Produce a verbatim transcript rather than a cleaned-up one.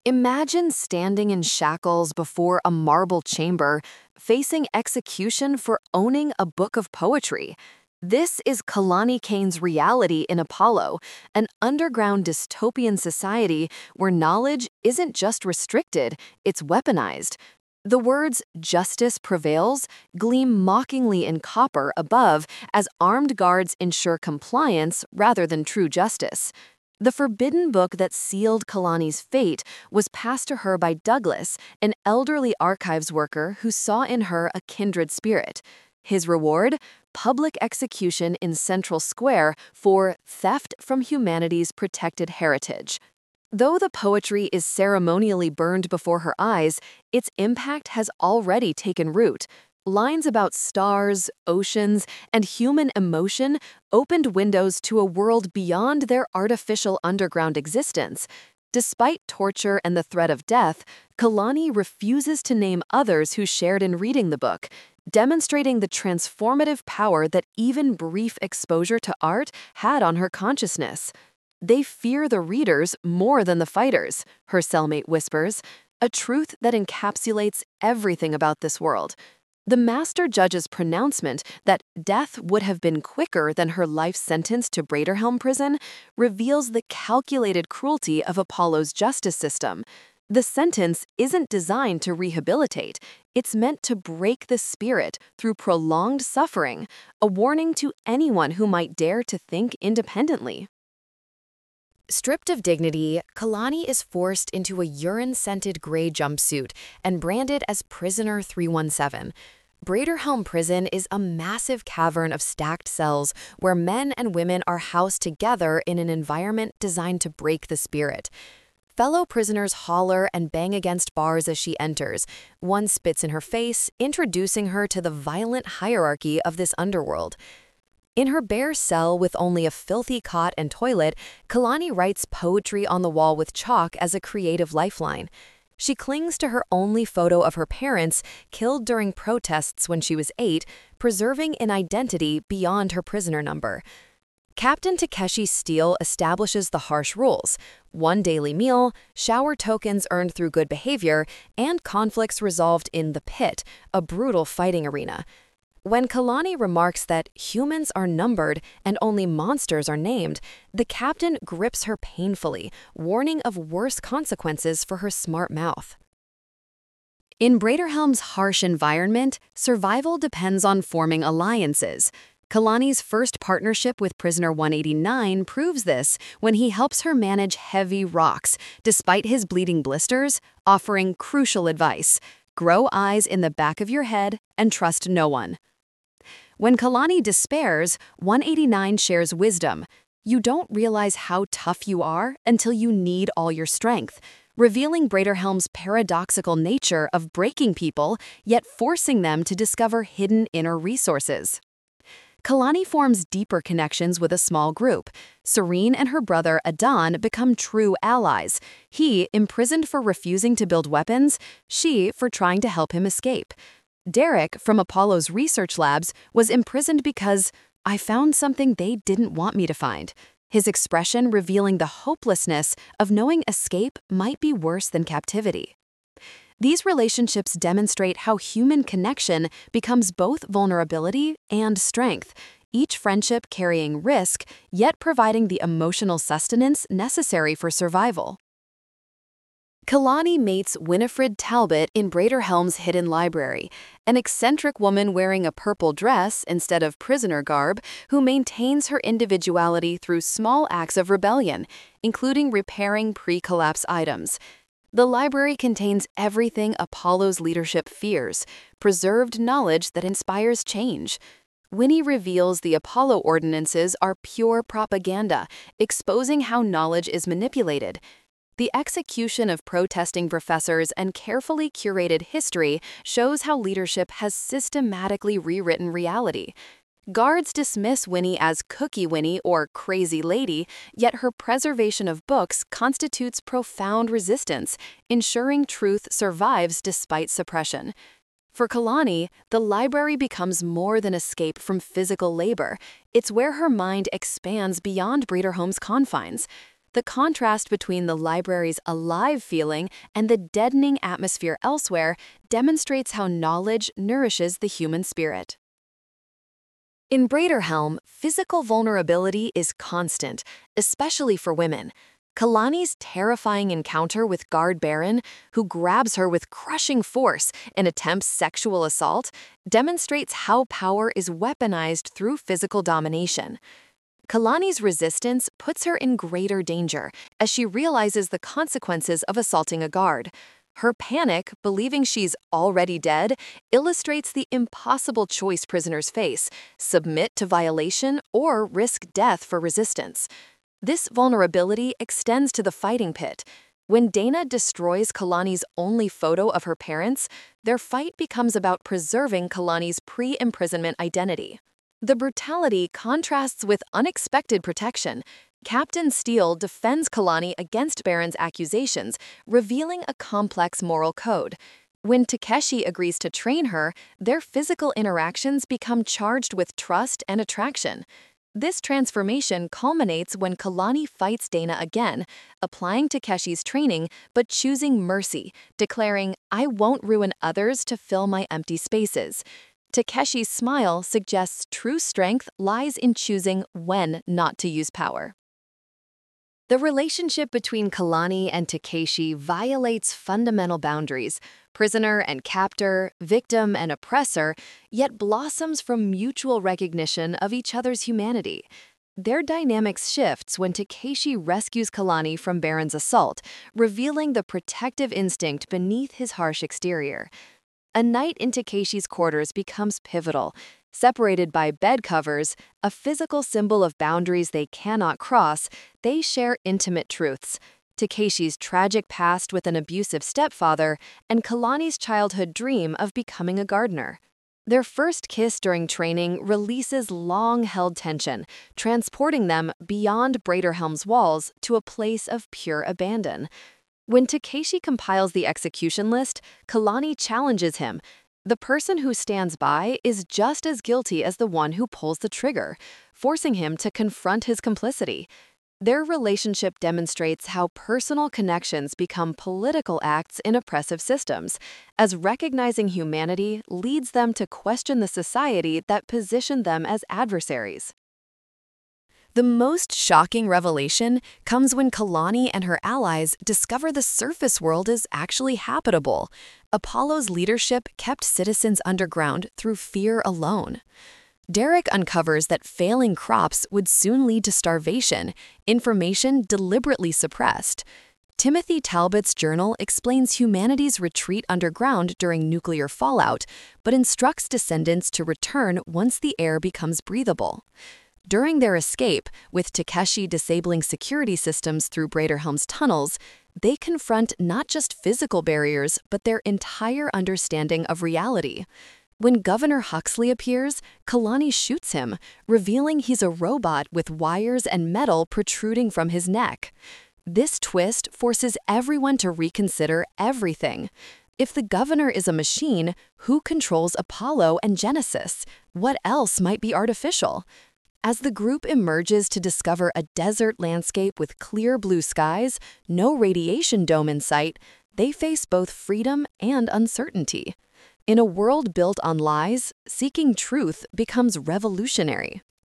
Imagine standing in shackles before a marble chamber, facing execution for owning a book of poetry. This is Kalani Kane's reality in Apollo, an underground dystopian society where knowledge isn't just restricted, it's weaponized. The words "justice prevails" gleam mockingly in copper above as armed guards ensure compliance rather than true justice. The forbidden book that sealed Kalani's fate was passed to her by Douglas, an elderly archives worker who saw in her a kindred spirit. His reward? Public execution in Central Square for theft from humanity's protected heritage. Though the poetry is ceremonially burned before her eyes, its impact has already taken root. Lines about stars, oceans, and human emotion opened windows to a world beyond their artificial underground existence. Despite torture and the threat of death, Kalani refuses to name others who shared in reading the book, demonstrating the transformative power that even brief exposure to art had on her consciousness. "They fear the readers more than the fighters," her cellmate whispers, a truth that encapsulates everything about this world. The master judge's pronouncement that death would have been quicker than her life sentence to Braderhelm prison reveals the calculated cruelty of Apollo's justice system. The sentence isn't designed to rehabilitate, it's meant to break the spirit through prolonged suffering, a warning to anyone who might dare to think independently. Stripped of dignity, Kalani is forced into a urine-scented gray jumpsuit and branded as Prisoner three one seven. Braderhelm Prison is a massive cavern of stacked cells where men and women are housed together in an environment designed to break the spirit. Fellow prisoners holler and bang against bars as she enters. One spits in her face, introducing her to the violent hierarchy of this underworld. In her bare cell with only a filthy cot and toilet, Kalani writes poetry on the wall with chalk as a creative lifeline. She clings to her only photo of her parents, killed during protests when she was eight, preserving an identity beyond her prisoner number. Captain Takeshi Steele establishes the harsh rules: one daily meal, shower tokens earned through good behavior, and conflicts resolved in the pit, a brutal fighting arena. When Kalani remarks that humans are numbered and only monsters are named, the captain grips her painfully, warning of worse consequences for her smart mouth. In Braderhelm's harsh environment, survival depends on forming alliances. Kalani's first partnership with Prisoner one eighty-nine proves this when he helps her manage heavy rocks, despite his bleeding blisters, offering crucial advice: grow eyes in the back of your head and trust no one. When Kalani despairs, one eighty-nine shares wisdom. You don't realize how tough you are until you need all your strength, revealing Braderhelm's paradoxical nature of breaking people, yet forcing them to discover hidden inner resources. Kalani forms deeper connections with a small group. Serene and her brother Adan become true allies, he imprisoned for refusing to build weapons, she for trying to help him escape. Derek, from Apollo's research labs, was imprisoned because "I found something they didn't want me to find," his expression revealing the hopelessness of knowing escape might be worse than captivity. These relationships demonstrate how human connection becomes both vulnerability and strength, each friendship carrying risk, yet providing the emotional sustenance necessary for survival. Kalani mates Winifred Talbot in Braderhelm's hidden library, an eccentric woman wearing a purple dress instead of prisoner garb who maintains her individuality through small acts of rebellion, including repairing pre-collapse items. The library contains everything Apollo's leadership fears, preserved knowledge that inspires change. Winnie reveals the Apollo ordinances are pure propaganda, exposing how knowledge is manipulated. The execution of protesting professors and carefully curated history shows how leadership has systematically rewritten reality. Guards dismiss Winnie as Cookie Winnie or Crazy Lady, yet her preservation of books constitutes profound resistance, ensuring truth survives despite suppression. For Kalani, the library becomes more than escape from physical labor. It's where her mind expands beyond Braderhelm's confines. The contrast between the library's alive feeling and the deadening atmosphere elsewhere demonstrates how knowledge nourishes the human spirit. In Braderhelm, physical vulnerability is constant, especially for women. Kalani's terrifying encounter with Guard Baron, who grabs her with crushing force and attempts sexual assault, demonstrates how power is weaponized through physical domination. Kalani's resistance puts her in greater danger as she realizes the consequences of assaulting a guard. Her panic, believing she's already dead, illustrates the impossible choice prisoners face: submit to violation or risk death for resistance. This vulnerability extends to the fighting pit. When Dana destroys Kalani's only photo of her parents, their fight becomes about preserving Kalani's pre-imprisonment identity. The brutality contrasts with unexpected protection. Captain Steele defends Kalani against Baron's accusations, revealing a complex moral code. When Takeshi agrees to train her, their physical interactions become charged with trust and attraction. This transformation culminates when Kalani fights Dana again, applying Takeshi's training but choosing mercy, declaring, "I won't ruin others to fill my empty spaces." Takeshi's smile suggests true strength lies in choosing when not to use power. The relationship between Kalani and Takeshi violates fundamental boundaries, prisoner and captor, victim and oppressor, yet blossoms from mutual recognition of each other's humanity. Their dynamics shifts when Takeshi rescues Kalani from Baron's assault, revealing the protective instinct beneath his harsh exterior. A night in Takeshi's quarters becomes pivotal. Separated by bed covers, a physical symbol of boundaries they cannot cross, they share intimate truths: Takeshi's tragic past with an abusive stepfather and Kalani's childhood dream of becoming a gardener. Their first kiss during training releases long-held tension, transporting them beyond Braderhelm's walls to a place of pure abandon. When Takeshi compiles the execution list, Kalani challenges him. The person who stands by is just as guilty as the one who pulls the trigger, forcing him to confront his complicity. Their relationship demonstrates how personal connections become political acts in oppressive systems, as recognizing humanity leads them to question the society that positioned them as adversaries. The most shocking revelation comes when Kalani and her allies discover the surface world is actually habitable. Apollo's leadership kept citizens underground through fear alone. Derek uncovers that failing crops would soon lead to starvation, information deliberately suppressed. Timothy Talbot's journal explains humanity's retreat underground during nuclear fallout, but instructs descendants to return once the air becomes breathable. During their escape, with Takeshi disabling security systems through Braderhelm's tunnels, they confront not just physical barriers, but their entire understanding of reality. When Governor Huxley appears, Kalani shoots him, revealing he's a robot with wires and metal protruding from his neck. This twist forces everyone to reconsider everything. If the governor is a machine, who controls Apollo and Genesis? What else might be artificial? As the group emerges to discover a desert landscape with clear blue skies, no radiation dome in sight, they face both freedom and uncertainty. In a world built on lies, seeking truth becomes revolutionary.